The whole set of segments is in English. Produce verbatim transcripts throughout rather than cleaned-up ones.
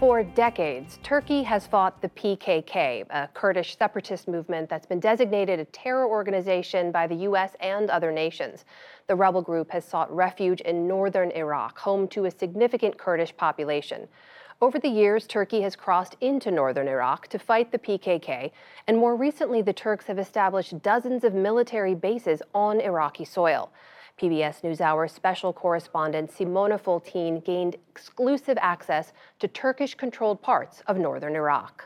For decades, Turkey has fought the P K K, a Kurdish separatist movement that's been designated a terror organization by the U S and other nations. The rebel group has sought refuge in northern Iraq, home to a significant Kurdish population. Over the years, Turkey has crossed into northern Iraq to fight the P K K, and more recently, the Turks have established dozens of military bases on Iraqi soil. P B S NewsHour special correspondent Simona Foltin gained exclusive access to Turkish-controlled parts of northern Iraq.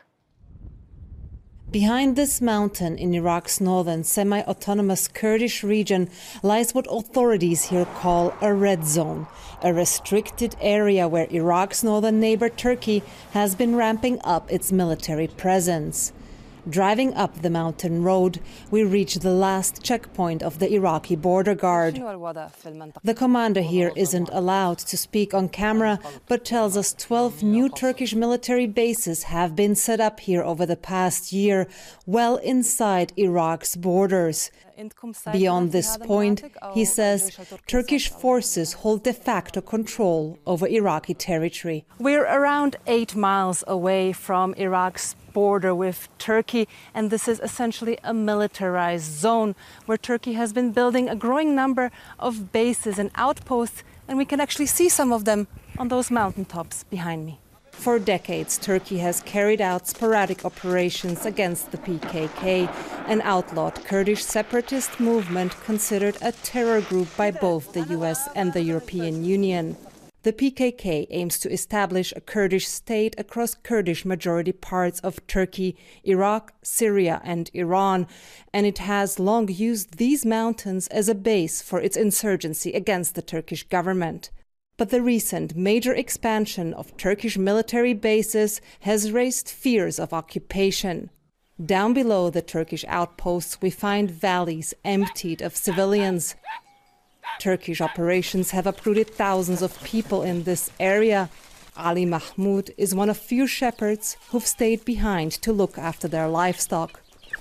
Behind this mountain in Iraq's northern semi-autonomous Kurdish region lies what authorities here call a red zone, a restricted area where Iraq's northern neighbor Turkey has been ramping up its military presence. Driving up the mountain road, we reach the last checkpoint of the Iraqi border guard. The commander here isn't allowed to speak on camera, but tells us twelve new Turkish military bases have been set up here over the past year, well inside Iraq's borders. Beyond this point, he says, Turkish forces hold de facto control over Iraqi territory. We're around eight miles away from Iraq's border with Turkey, and this is essentially a militarized zone where Turkey has been building a growing number of bases and outposts, and we can actually see some of them on those mountaintops behind me. For decades, Turkey has carried out sporadic operations against the P K K, an outlawed Kurdish separatist movement considered a terror group by both the U S and the European Union. The P K K aims to establish a Kurdish state across Kurdish-majority parts of Turkey, Iraq, Syria, and Iran, and it has long used these mountains as a base for its insurgency against the Turkish government. But the recent major expansion of Turkish military bases has raised fears of occupation. Down below the Turkish outposts, we find valleys emptied of civilians. Turkish operations have uprooted thousands of people in this area. Ali Mahmoud is one of few shepherds who've stayed behind to look after their livestock.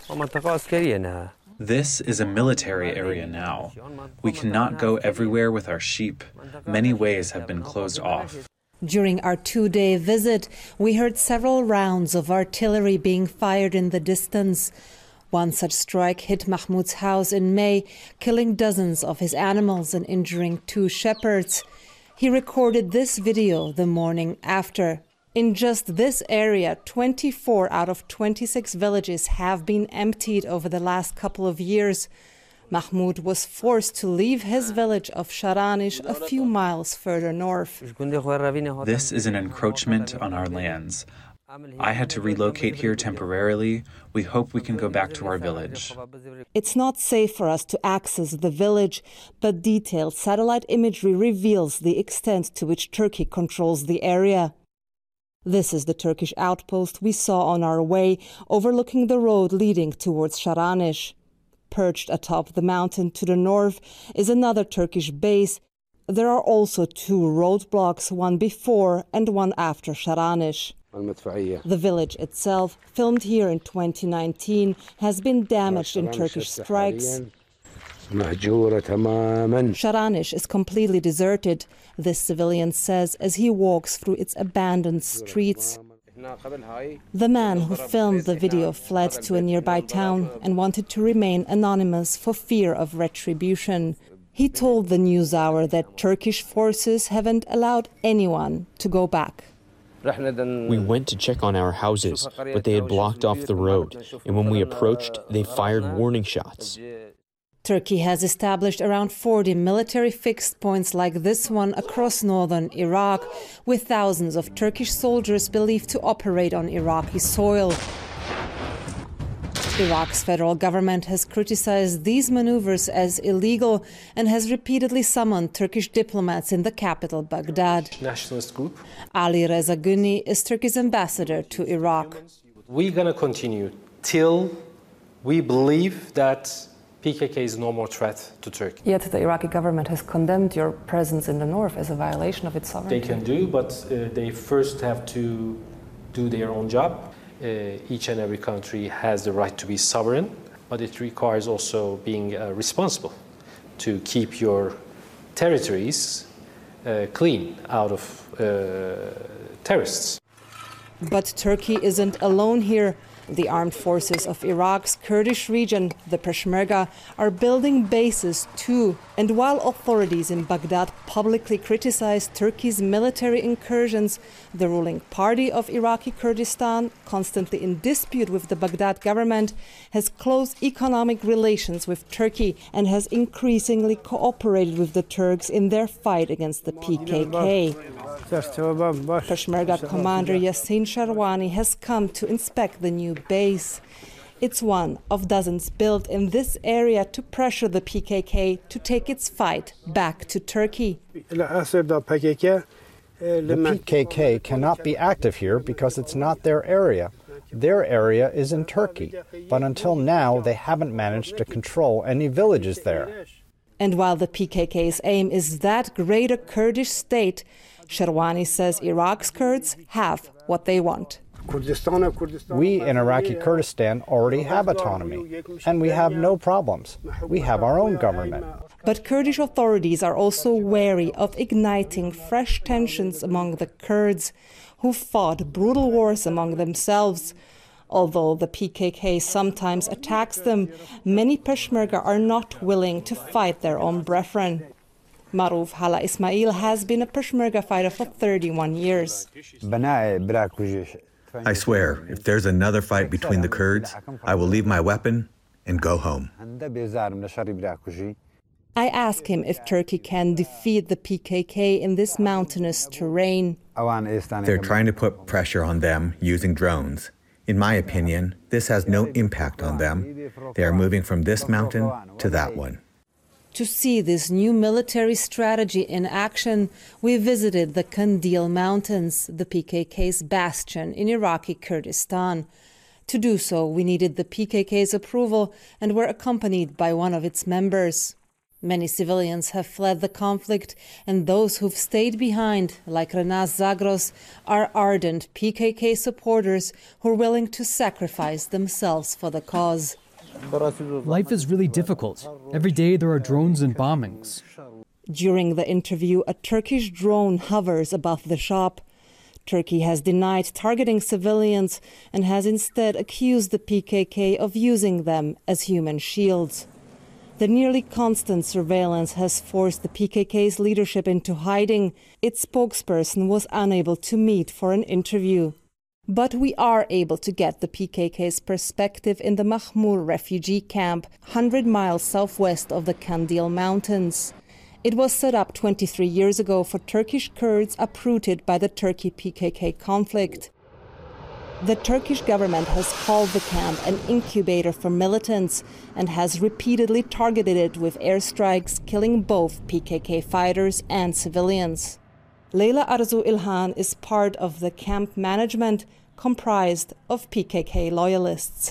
This is a military area now. We cannot go everywhere with our sheep. Many ways have been closed off. During our two-day visit, we heard several rounds of artillery being fired in the distance. One such strike hit Mahmoud's house in May, killing dozens of his animals and injuring two shepherds. He recorded this video the morning after. In just this area, twenty-four out of twenty-six villages have been emptied over the last couple of years. Mahmoud was forced to leave his village of Sharanish a few miles further north. This is an encroachment on our lands. I had to relocate here temporarily. We hope we can go back to our village. It's not safe for us to access the village, but detailed satellite imagery reveals the extent to which Turkey controls the area. This is the Turkish outpost we saw on our way, overlooking the road leading towards Sharanish. Perched atop the mountain to the north is another Turkish base. There are also two roadblocks, one before and one after Sharanish. The village itself, filmed here in twenty nineteen, has been damaged in Turkish strikes. Sharanish is completely deserted, this civilian says as he walks through its abandoned streets. The man who filmed the video fled to a nearby town and wanted to remain anonymous for fear of retribution. He told the NewsHour that Turkish forces haven't allowed anyone to go back. We went to check on our houses, but they had blocked off the road, and when we approached, they fired warning shots. Turkey has established around forty military fixed points like this one across northern Iraq, with thousands of Turkish soldiers believed to operate on Iraqi soil. Iraq's federal government has criticized these maneuvers as illegal and has repeatedly summoned Turkish diplomats in the capital, Baghdad. Nationalist group. Ali Reza Gunni is Turkey's ambassador to Iraq. We're going to continue till we believe that P K K is no more threat to Turkey. Yet the Iraqi government has condemned your presence in the north as a violation of its sovereignty. They can do, but uh, they first have to do their own job. Uh, each and every country has the right to be sovereign, but it requires also being uh, responsible to keep your territories uh, clean out of uh, terrorists. But Turkey isn't alone here. The armed forces of Iraq's Kurdish region, the Peshmerga, are building bases too. And while authorities in Baghdad publicly criticize Turkey's military incursions, the ruling party of Iraqi Kurdistan, constantly in dispute with the Baghdad government, has close economic relations with Turkey and has increasingly cooperated with the Turks in their fight against the P K K. Peshmerga commander Yassin Sharwani has come to inspect the new base. It's one of dozens built in this area to pressure the P K K to take its fight back to Turkey. The P K K cannot be active here because it's not their area. Their area is in Turkey, but until now they haven't managed to control any villages there. And while the P K K's aim is that greater Kurdish state, Sharwani says Iraq's Kurds have what they want. We in Iraqi Kurdistan already have autonomy, and we have no problems. We have our own government. But Kurdish authorities are also wary of igniting fresh tensions among the Kurds, who fought brutal wars among themselves. Although the P K K sometimes attacks them, many Peshmerga are not willing to fight their own brethren. Maruf Hala Ismail has been a Peshmerga fighter for thirty-one years. I swear, if there's another fight between the Kurds, I will leave my weapon and go home. I ask him if Turkey can defeat the P K K in this mountainous terrain. They're trying to put pressure on them using drones. In my opinion, this has no impact on them. They are moving from this mountain to that one. To see this new military strategy in action, we visited the Kandil Mountains, the P K K's bastion in Iraqi Kurdistan. To do so, we needed the P K K's approval and were accompanied by one of its members. Many civilians have fled the conflict, and those who've stayed behind, like Renas Zagros, are ardent P K K supporters who are willing to sacrifice themselves for the cause. Life is really difficult. Every day there are drones and bombings. During the interview, a Turkish drone hovers above the shop. Turkey has denied targeting civilians and has instead accused the P K K of using them as human shields. The nearly constant surveillance has forced the P K K's leadership into hiding. Its spokesperson was unable to meet for an interview. But we are able to get the P K K's perspective in the Mahmur refugee camp, one hundred miles southwest of the Kandil Mountains. It was set up twenty-three years ago for Turkish Kurds uprooted by the Turkey P K K conflict. The Turkish government has called the camp an incubator for militants and has repeatedly targeted it with airstrikes, killing both P K K fighters and civilians. Leila Arzu Ilhan is part of the camp management, comprised of P K K loyalists.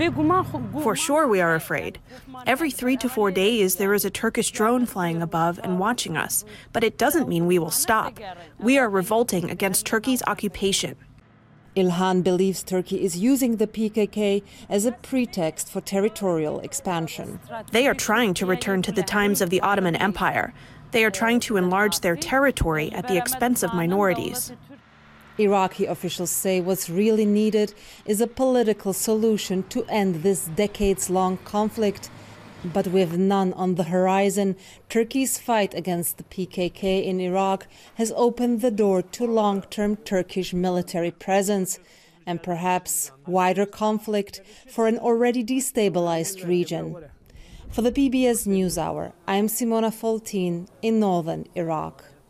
For sure we are afraid. Every three to four days there is a Turkish drone flying above and watching us, but it doesn't mean we will stop. We are revolting against Turkey's occupation. Ilhan believes Turkey is using the P K K as a pretext for territorial expansion. They are trying to return to the times of the Ottoman Empire. They are trying to enlarge their territory at the expense of minorities. Iraqi officials say what's really needed is a political solution to end this decades-long conflict. But with none on the horizon, Turkey's fight against the P K K in Iraq has opened the door to long-term Turkish military presence and perhaps wider conflict for an already destabilized region. For the P B S NewsHour, I am Simona Foltin in northern Iraq.